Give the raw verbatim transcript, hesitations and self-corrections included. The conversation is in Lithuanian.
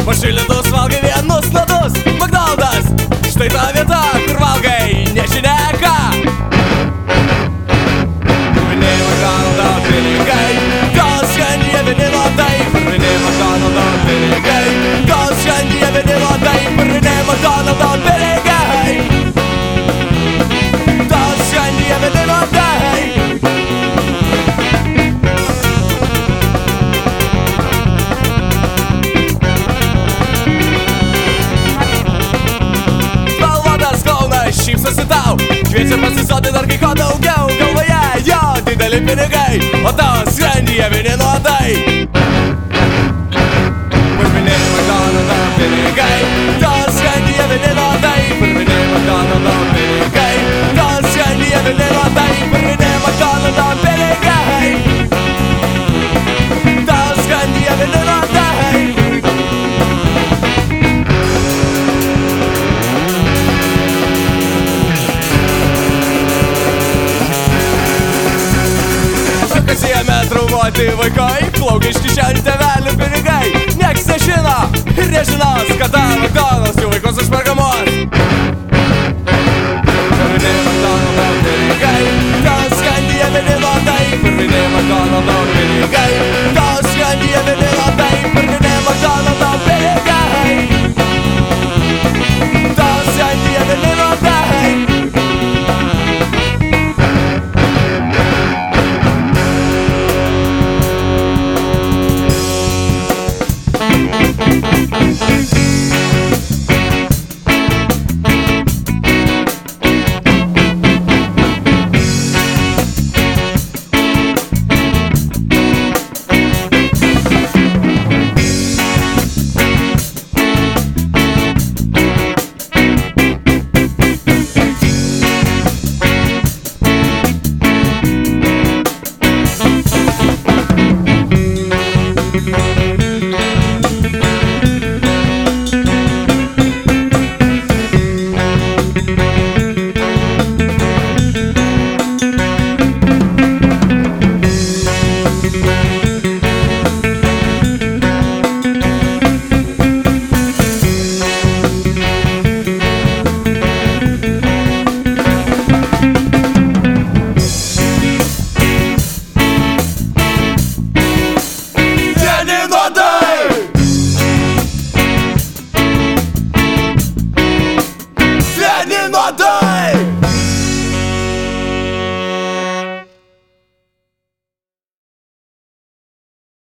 Pašildytus valgai vienus ledus. McDonald's, štai ta vieta, kur valgai nežinia ką. Purvini McDonald'o pinigai, kol šiandien vieni nuodai. Purvini McDonald'o pinigai, kol šiandien vieni nuodai. Purvini McDonald'o pinigai, kol šiandien vieni nuodai. Šypsosi tau, kviečia pasisoti dar kai ko daugiau. Galvoje jo dideli pinigai, o tavo skrandyje vieni nuodai. Purvini McDonald'o pinigai, tavo skrandyje vieni nuodai. Purvini McDonald'o pinigai, tavo skrandyje vieni nuodai. Purvini McDonald'o pinigai, tavo skrandyje vieni nuodai. Kas jame traumuoti vaikai, plaukia iš kišenių tėvelių pinigai. Nieks nežino ir nežinos, kada McDonald's jų vaikus užperkamos.